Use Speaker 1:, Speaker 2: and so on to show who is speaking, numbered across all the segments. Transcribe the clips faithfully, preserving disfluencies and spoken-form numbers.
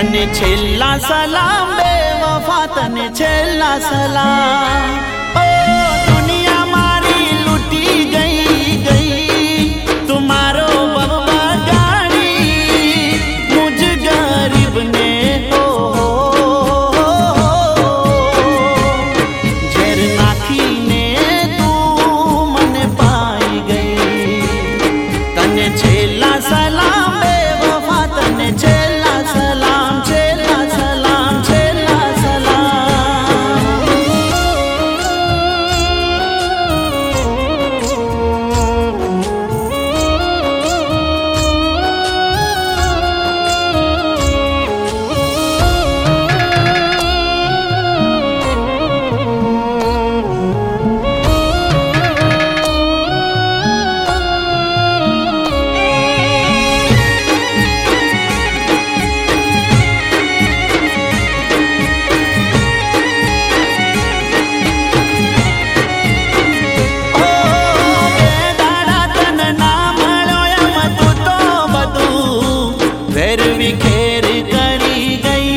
Speaker 1: तने छेल्ला सलाम बेवफा, तने छेल्ला सलाम। ओ दुनिया मारी लुटी गई गई, तुम्हारो बब्बा गाड़ी मुझ गरीब ने हो झेर नाखी ने तू मन पाई गई। तने छेल्ला सलाम बेवफा, तने छेल्ला सलाम, छेल्ला सलाम, छेल्ला सलाम। खेर करी गई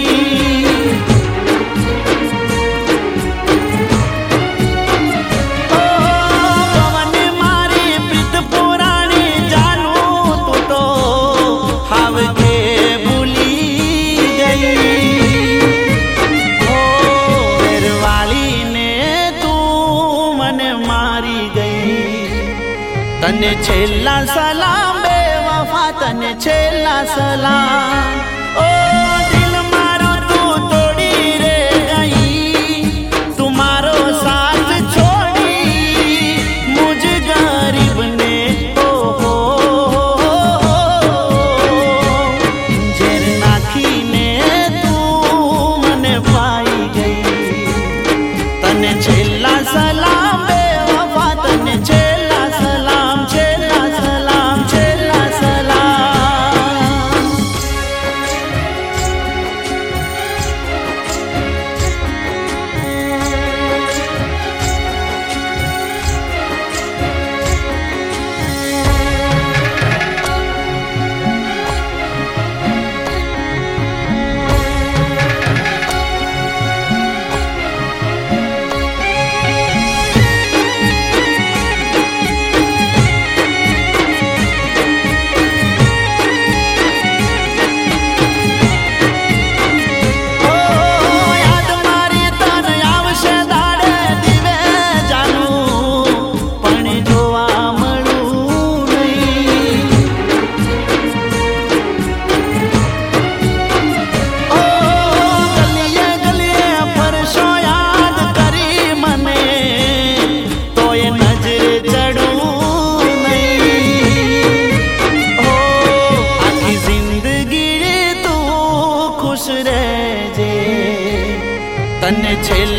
Speaker 1: ओ पवन मारी प्रीत पुरानी, जानू तू तो हाव के भूली गई। ओ घरवाली ने तू मन मारी गई। तने छेल्ला सलाम बेवफा, तने छेल्ला सलाम। ओ दिल मारो तू तोड़ी रे गई, तुम्हारो साथ छोड़ी मुझ गरीब ने हो झेर नाखी ने तू मन पाई गई। तने छेल्ला सलाम बेवफा, तने छेल्ला सलाम, छेल्ला सलाम, छेल्ला सलाम। तने छेल्ला